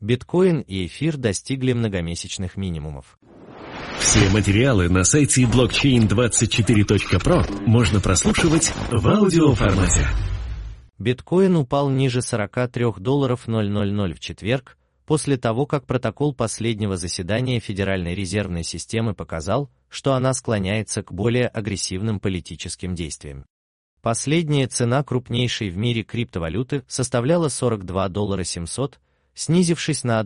биткоин и эфир достигли многомесячных минимумов. Все материалы на сайте blockchain24.pro можно прослушивать в аудиоформате. Биткоин упал ниже $43.000 в четверг, после того, как протокол последнего заседания Федеральной резервной системы показал, что она склоняется к более агрессивным политическим действиям. Последняя цена крупнейшей в мире криптовалюты составляла $42.700, снизившись на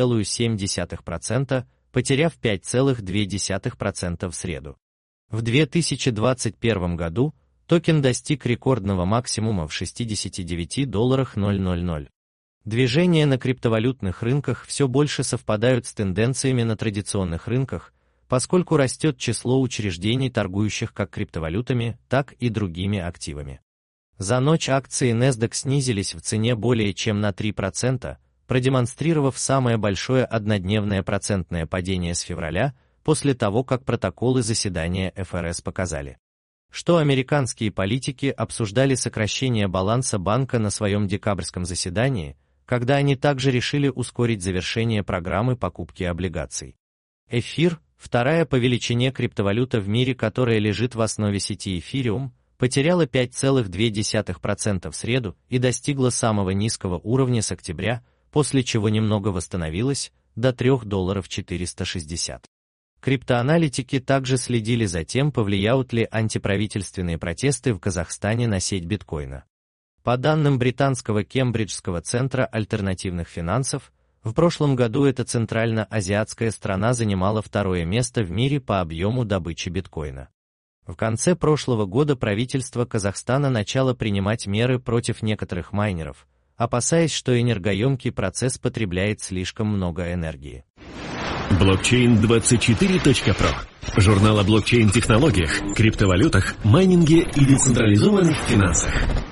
1,7%, потеряв 5,2% в среду. В 2021 году токен достиг рекордного максимума в $69.000. Движения на криптовалютных рынках все больше совпадают с тенденциями на традиционных рынках, поскольку растет число учреждений, торгующих как криптовалютами, так и другими активами. За ночь акции NASDAQ снизились в цене более чем на 3%, продемонстрировав самое большое однодневное процентное падение с февраля, после того, как протоколы заседания ФРС показали, что американские политики обсуждали сокращение баланса банка на своем декабрьском заседании, когда они также решили ускорить завершение программы покупки облигаций. Эфир, вторая по величине криптовалюта в мире, которая лежит в основе сети Ethereum, потеряла 5,2% в среду и достигла самого низкого уровня с октября, после чего немного восстановилась до $3.460. Криптоаналитики также следили за тем, повлияют ли антиправительственные протесты в Казахстане на сеть биткоина. По данным британского Кембриджского центра альтернативных финансов, в прошлом году эта центральноазиатская страна занимала второе место в мире по объему добычи биткоина. В конце прошлого года правительство Казахстана начало принимать меры против некоторых майнеров, опасаясь, что энергоемкий процесс потребляет слишком много энергии. Blockchain24.pro. Журнал о блокчейн-технологиях, криптовалютах, майнинге и децентрализованных финансах.